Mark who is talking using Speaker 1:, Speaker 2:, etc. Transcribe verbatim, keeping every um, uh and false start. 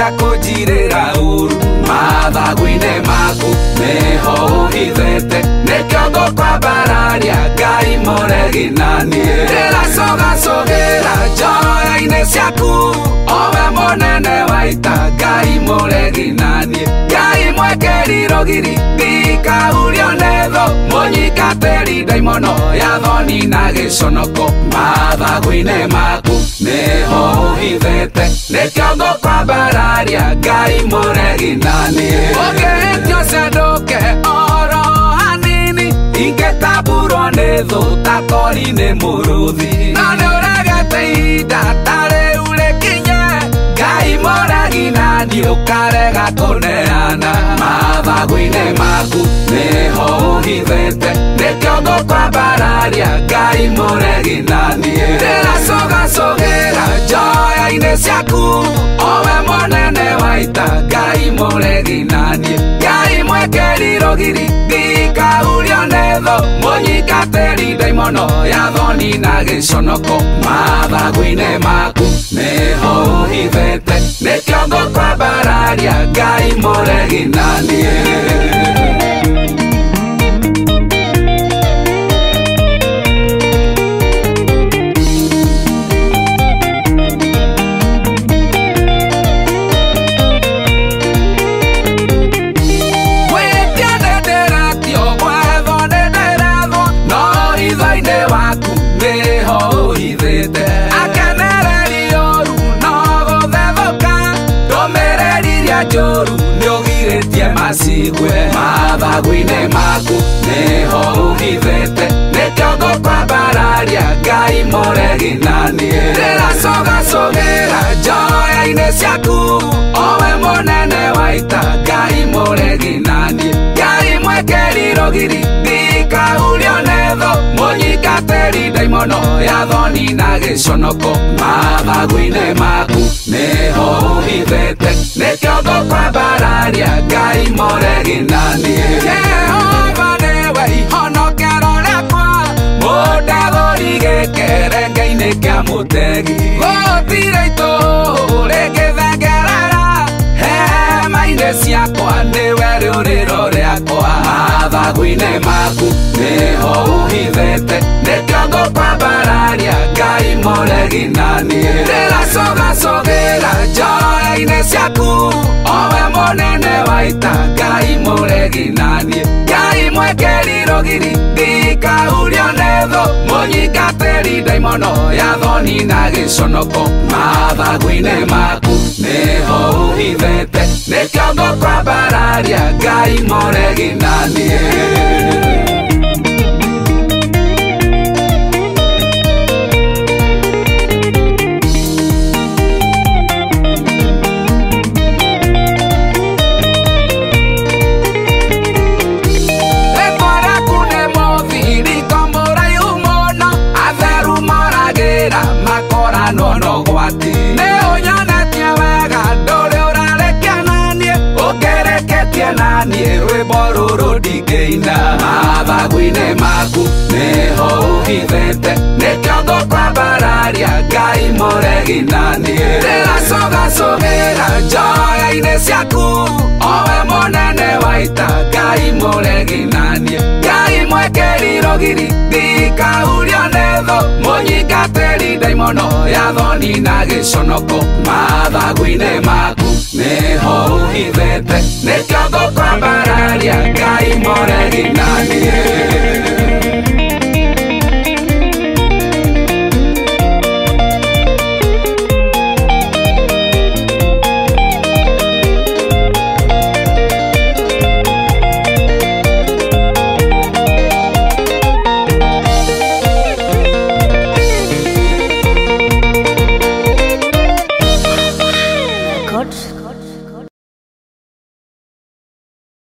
Speaker 1: cia kũnjirĩra ũru mathagu-inĩ maku nĩho ũhithĩte nĩkĩo ngũkwambararia Ngai mũregi na niĩ ndĩracogacogĩra njoya-inĩ ciaku owe mũnene wa ita Ngai mũregi na niĩ Ngai mwekeri rũgiri ndikahurio nĩ thũ mũnyingatĩri ndaimono ya thoni na gĩconoko mathagu-inĩ maku nĩho ũhithĩte nĩkĩo ngũkwambararia Ngai mũregi na niĩ ũngĩhĩtio cendũke oro hanini ingĩtamburwo nĩ thũ ta kori nĩ mũrũthi no nĩũregete ihinda ta rĩu rĩkinye Ngai mũregi na niĩ ũkarega kũneana mathagu-inĩ maku nĩho ũhithĩte nĩkĩo ngũkwambararia Ngai mũregi na niĩ ndĩracogacogĩra njoya-inĩ ciaku owe mũnene wa ita Ngai mũregi na niĩ Ngai mwekeri rũgiri ndikahurio nĩ thũ mũnyingatĩri ndaimono ya thoni na gĩconoko mathagu-inĩ maku nĩho ũhithĩte nĩkĩo ngũkwambararia Ngai mũregi na niĩ njũru nĩũgirĩtie macigwe mathagu-inĩ maku nĩho ũhithĩte nĩkĩo ngũkwambararia Ngai mũregi na niĩ ndĩracogacogĩra njoya-inĩ ciaku owe mũnene wa ita Ngai mũregi na niĩ Ngai mwekeri rũgiri ndikahurio nĩ thũ mũnyingatĩri ndaimono ya thoni na gĩconoko mathagu-inĩ maku nĩho ũhithĩte nĩkĩo ngũkwambararia Ngai mũregi na niĩ Jehova nĩwe ihonokero rĩakwa mũndagũri gĩkerenge-inĩ kĩa mũtegi gũtirĩ itũũ rĩngĩthengerera hema-inĩ ciakwa nĩwe rĩũrĩro rĩakwa mathagu-inĩ maku nĩho ũhithĩte nĩkĩo ngũkwambararia Ngai mũregi na niĩ ndĩracogacogĩra njoya-inĩ ciaku owe mũnene wa ita Ngai mũregi na niĩ Ngai mwekeri rũgiri ndikahurio nĩ thũ mũnyingatĩri ndaimono ya thoni na gĩconoko mathagu-inĩ maku nĩho ũhithĩte nĩkĩo ngũkwambararia Ngai mũregi na niĩ nono gwati nĩ ũnyonetie wega ndũrĩ ũrarekia na niĩ ũkĩreketie na niĩ rwĩmbo rũrũ ndingĩina mathagu-inĩ maku nĩho ũhithĩte nĩkĩo ngũkwambararia Ngai mũregi na niĩ ndĩracogacogĩra njoya-inĩ ciaku owe mũnene wa ita Ngai mũregi na niĩ Ngai mwekeri rũgiri ndikahurio nĩ thũ mũnyingatĩri ndaimono ya thoni na gĩconoko mathagu-inĩ maku nĩho ũhithĩte nĩkĩo ngũkwambararia Ngai mũregi na niĩ
Speaker 2: Records